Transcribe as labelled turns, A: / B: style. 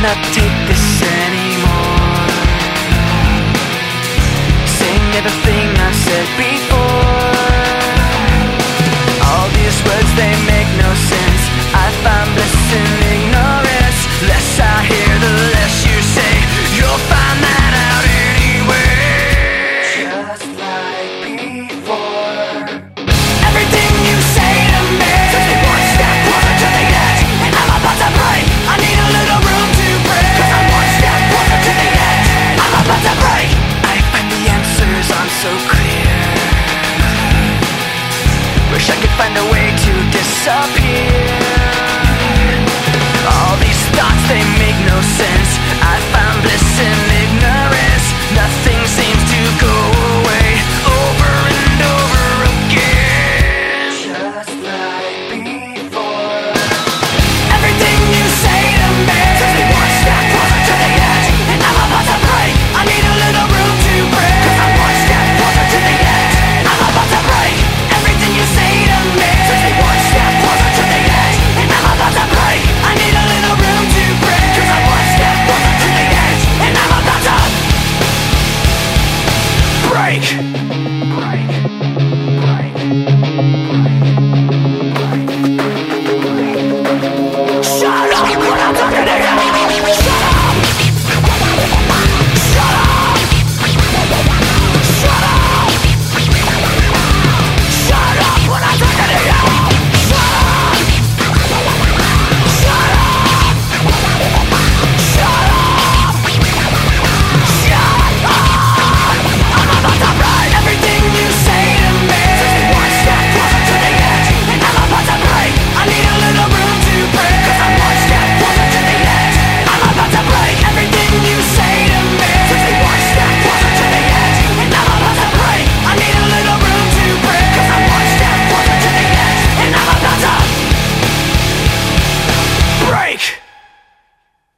A: cannot take this anymore. Saying everything I said before. All these words, they make no sense. I find bliss in ignorance. Less I hear, the less you say. You'll find that out anyway. Just like before. Everything you say to me takes me one step closer to the edge, and I'm about to break. I need a little room to breathe, 'cause I'm one step closer to the edge. I'm about to break. I find the answers aren't so clear. Wish I could find a way to disappear. All these thoughts, they make no sense.